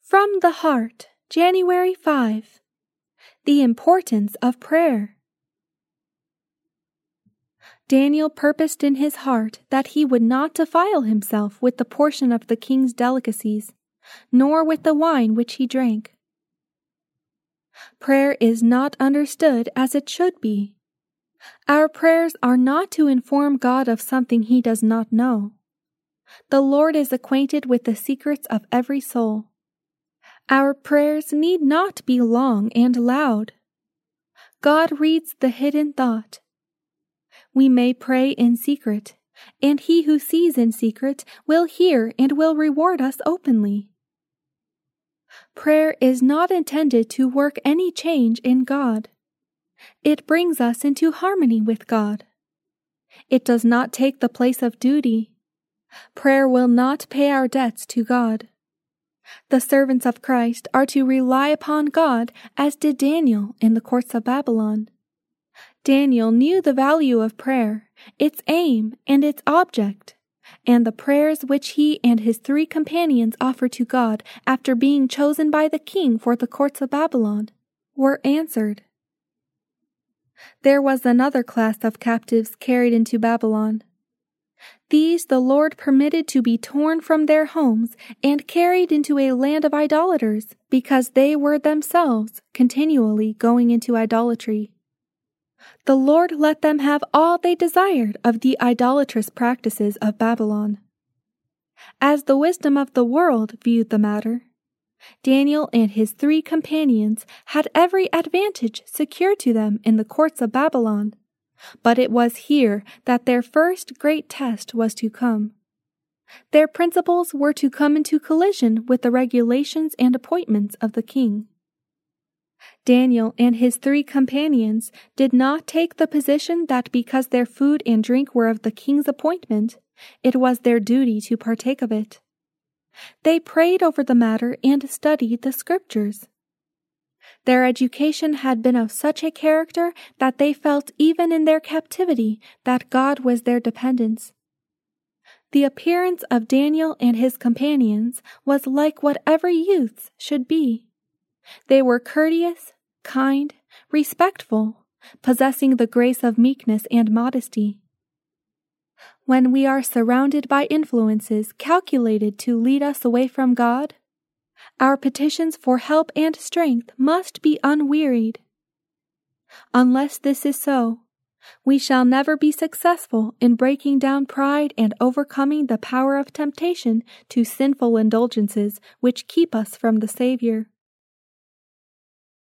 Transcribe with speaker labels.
Speaker 1: From the Heart, January 5. The Importance of Prayer. Daniel purposed in his heart that he would not defile himself with the portion of the king's delicacies, nor with the wine which he drank. Prayer is not understood as it should be. Our prayers are not to inform God of something he does not know. The Lord is acquainted with the secrets of every soul. Our prayers need not be long and loud. God reads the hidden thought. We may pray in secret, and he who sees in secret will hear and will reward us openly. Prayer is not intended to work any change in God. It brings us into harmony with God. It does not take the place of duty. Prayer will not pay our debts to God. The servants of Christ are to rely upon God as did Daniel in the courts of Babylon. Daniel knew the value of prayer, its aim and its object, and the prayers which he and his 3 companions offered to God after being chosen by the king for the courts of Babylon were answered. There was another class of captives carried into Babylon. These the Lord permitted to be torn from their homes and carried into a land of idolaters, because they were themselves continually going into idolatry. The Lord let them have all they desired of the idolatrous practices of Babylon. As the wisdom of the world viewed the matter, Daniel and his 3 companions had every advantage secured to them in the courts of Babylon. But it was here that their first great test was to come. Their principles were to come into collision with the regulations and appointments of the king. Daniel and his 3 companions did not take the position that because their food and drink were of the king's appointment, it was their duty to partake of it. They prayed over the matter and studied the scriptures. Their education had been of such a character that they felt even in their captivity that God was their dependence. The appearance of Daniel and his companions was like what every youth should be. They were courteous, kind, respectful, possessing the grace of meekness and modesty. When we are surrounded by influences calculated to lead us away from God, our petitions for help and strength must be unwearied. Unless this is so, we shall never be successful in breaking down pride and overcoming the power of temptation to sinful indulgences which keep us from the Savior.